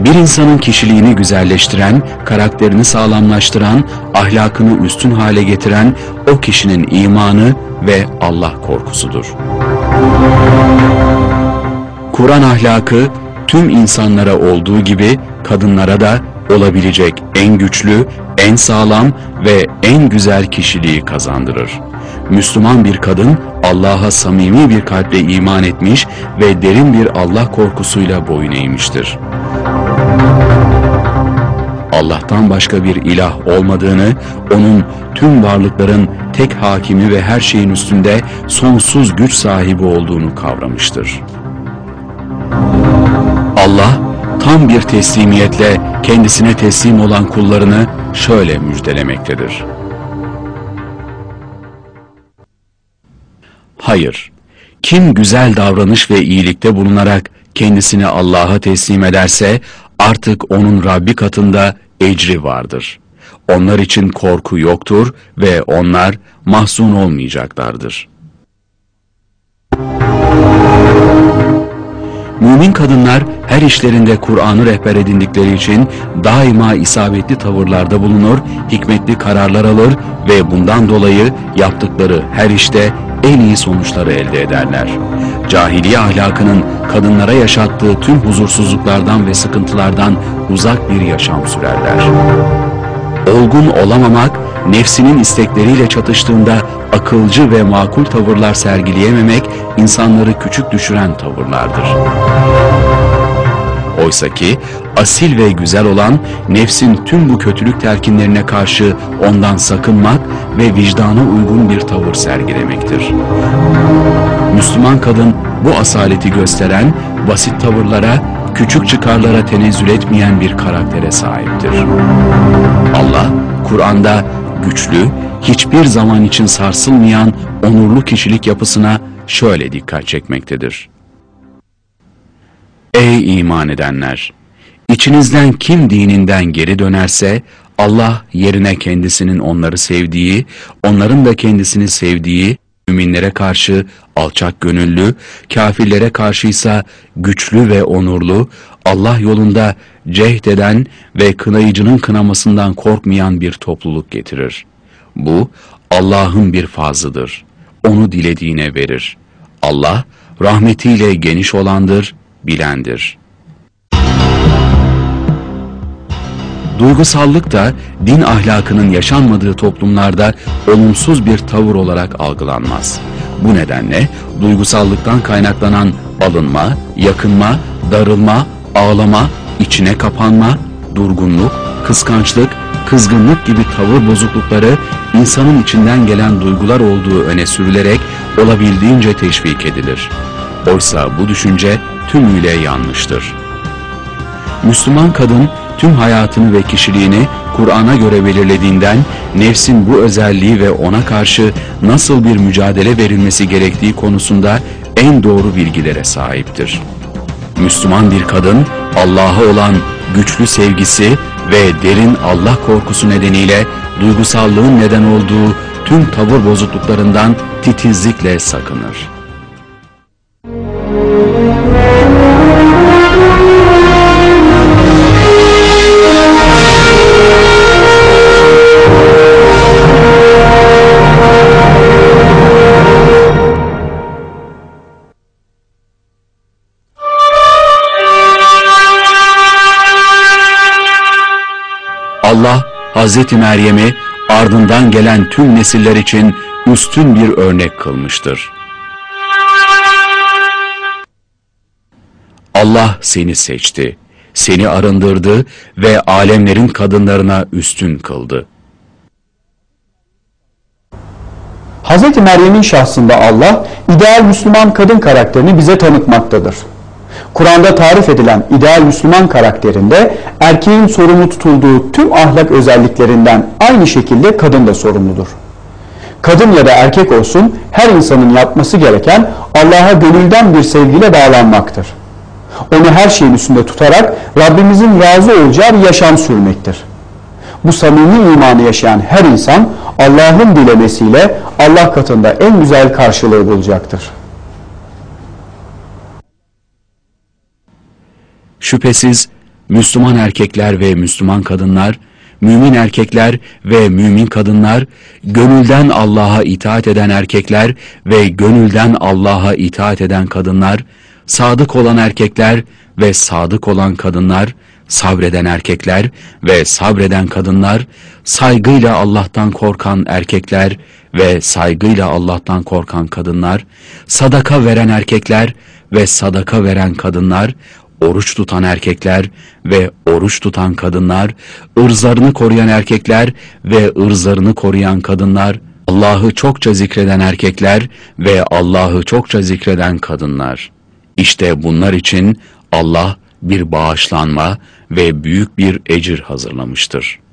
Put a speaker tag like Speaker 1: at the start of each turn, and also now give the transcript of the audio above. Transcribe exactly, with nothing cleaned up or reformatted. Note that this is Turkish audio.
Speaker 1: Bir insanın kişiliğini güzelleştiren, karakterini sağlamlaştıran, ahlakını üstün hale getiren o kişinin imanı ve Allah korkusudur. Kur'an ahlakı tüm insanlara olduğu gibi kadınlara da olabilecek en güçlü, en sağlam ve en güzel kişiliği kazandırır. Müslüman bir kadın Allah'a samimi bir kalple iman etmiş ve derin bir Allah korkusuyla boyun eğmiştir. Allah'tan başka bir ilah olmadığını, onun tüm varlıkların tek hakimi ve her şeyin üstünde sonsuz güç sahibi olduğunu kavramıştır. Allah tam bir teslimiyetle kendisine teslim olan kullarını şöyle müjdelemektedir. Hayır, kim güzel davranış ve iyilikte bulunarak kendisini Allah'a teslim ederse artık onun Rabbi katında ecri vardır. Onlar için korku yoktur ve onlar mahzun olmayacaklardır. Mümin kadınlar her işlerinde Kur'an'ı rehber edindikleri için daima isabetli tavırlarda bulunur, hikmetli kararlar alır ve bundan dolayı yaptıkları her işte en iyi sonuçları elde ederler. Cahiliye ahlakının kadınlara yaşattığı tüm huzursuzluklardan ve sıkıntılardan uzak bir yaşam sürerler. Olgun olamamak, nefsinin istekleriyle çatıştığında akılcı ve makul tavırlar sergileyememek insanları küçük düşüren tavırlardır. Oysaki asil ve güzel olan nefsin tüm bu kötülük telkinlerine karşı ondan sakınmak ve vicdana uygun bir tavır sergilemektir. Müslüman kadın bu asaleti gösteren, basit tavırlara, küçük çıkarlara tenezzül etmeyen bir karaktere sahiptir. Allah, Kur'an'da güçlü, hiçbir zaman için sarsılmayan onurlu kişilik yapısına şöyle dikkat çekmektedir. Ey iman edenler! İçinizden kim dininden geri dönerse, Allah yerine kendisinin onları sevdiği, onların da kendisini sevdiği, müminlere karşı alçak gönüllü, kafirlere karşıysa güçlü ve onurlu, Allah yolunda cehd eden ve kınayıcının kınamasından korkmayan bir topluluk getirir. Bu Allah'ın bir fazlıdır. Onu dilediğine verir. Allah rahmetiyle geniş olandır, bilendir. Duygusallık da din ahlakının yaşanmadığı toplumlarda olumsuz bir tavır olarak algılanmaz. Bu nedenle duygusallıktan kaynaklanan alınma, yakınma, darılma, ağlama, içine kapanma, durgunluk, kıskançlık, kızgınlık gibi tavır bozuklukları insanın içinden gelen duygular olduğu öne sürülerek olabildiğince teşvik edilir. Oysa bu düşünce tümüyle yanlıştır. Müslüman kadın tüm hayatını ve kişiliğini Kur'an'a göre belirlediğinden nefsin bu özelliği ve ona karşı nasıl bir mücadele verilmesi gerektiği konusunda en doğru bilgilere sahiptir. Müslüman bir kadın Allah'a olan güçlü sevgisi ve derin Allah korkusu nedeniyle duygusallığın neden olduğu tüm tavır bozukluklarından titizlikle sakınır. Allah, Hazreti Meryem'i ardından gelen tüm nesiller için üstün bir örnek kılmıştır. Allah seni seçti, seni arındırdı ve alemlerin kadınlarına üstün kıldı.
Speaker 2: Hazreti Meryem'in şahsında Allah, ideal Müslüman kadın karakterini bize tanıtmaktadır. Kur'an'da tarif edilen ideal Müslüman karakterinde erkeğin sorumlu tutulduğu tüm ahlak özelliklerinden aynı şekilde kadın da sorumludur. Kadın ya da erkek olsun her insanın yapması gereken Allah'a gönülden bir sevgiyle bağlanmaktır. Onu her şeyin üstünde tutarak Rabbimizin razı olacağı bir yaşam sürmektir. Bu samimi imanı yaşayan her insan Allah'ın dilemesiyle Allah katında en güzel karşılığı bulacaktır.
Speaker 1: Şüphesiz Müslüman erkekler ve Müslüman kadınlar, mümin erkekler ve mümin kadınlar, gönülden Allah'a itaat eden erkekler ve gönülden Allah'a itaat eden kadınlar, sadık olan erkekler ve sadık olan kadınlar, sabreden erkekler ve sabreden kadınlar, saygıyla Allah'tan korkan erkekler ve saygıyla Allah'tan korkan kadınlar, sadaka veren erkekler ve sadaka veren kadınlar, oruç tutan erkekler ve oruç tutan kadınlar, ırzlarını koruyan erkekler ve ırzlarını koruyan kadınlar, Allah'ı çokça zikreden erkekler ve Allah'ı çokça zikreden kadınlar. İşte bunlar için Allah bir bağışlanma ve büyük bir ecir hazırlamıştır.